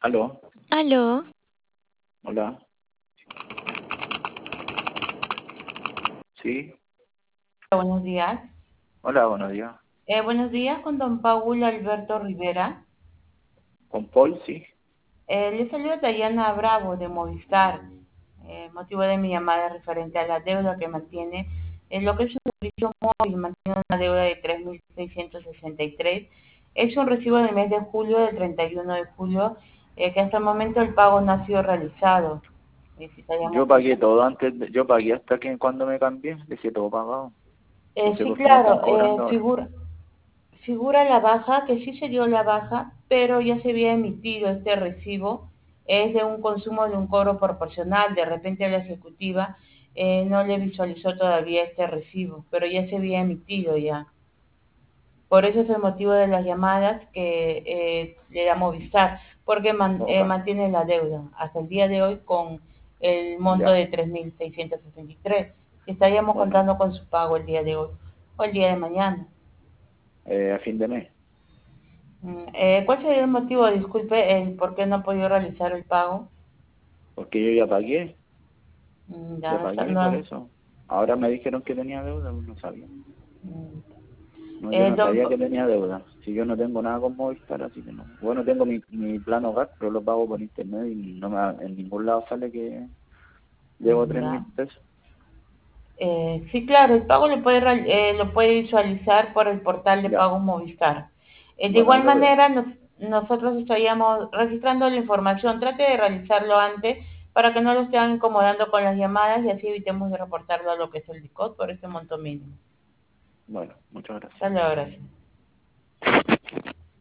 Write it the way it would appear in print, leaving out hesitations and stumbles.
Aló, Aló, hola, sí, Buenos días. hola, buenos días. Buenos días con don Paul Alberto Rivera. ¿Con Paul? Sí. Le saluda Dayana Bravo de Movistar. Motivo de mi llamada es referente a la deuda que mantiene en lo que es un servicio móvil, mantiene una deuda de 3.663. Es un recibo del mes de julio, del 31 de julio, que hasta el momento el pago no ha sido realizado. Yo Necesitaríamos pagué todo yo pagué hasta que cuando me cambié, dejé todo pagado. No sé sí, por qué me están claro, cobrando ahora. figura la baja, que sí se dio la baja, pero ya se había emitido este recibo. Es de un consumo de un cobro proporcional. De repente la ejecutiva no le visualizó todavía este recibo, pero ya se había emitido ya. Por eso es el motivo de las llamadas que le da Movistar, porque Ok, mantiene la deuda hasta el día de hoy con el monto ya, de 3.663. Estaríamos bueno, contando con su pago el día de hoy o el día de mañana. a fin de mes, ¿Cuál sería el motivo, disculpe, el por qué no ha podido realizar el pago? porque yo ya Ya está, pagué por no. eso. Ahora me dijeron que tenía deuda, no sabía. mm, No, yo no don, sabía que tenía deuda. Si yo no tengo nada con Movistar, así que no. Bueno, tengo mi plan hogar, pero lo pago por internet y en ningún lado sale que debo tres ya. mil pesos. Sí, claro, el pago lo puede visualizar por el portal de Ya, pago Movistar. De bueno, ahí igual lo veo. manera, nosotros estaríamos registrando la información. Trate de realizarlo antes para que no lo estén incomodando con las llamadas y así evitemos de reportarlo a lo que es el DICOT por ese monto mínimo. Bueno, muchas gracias. Hasta luego, gracias.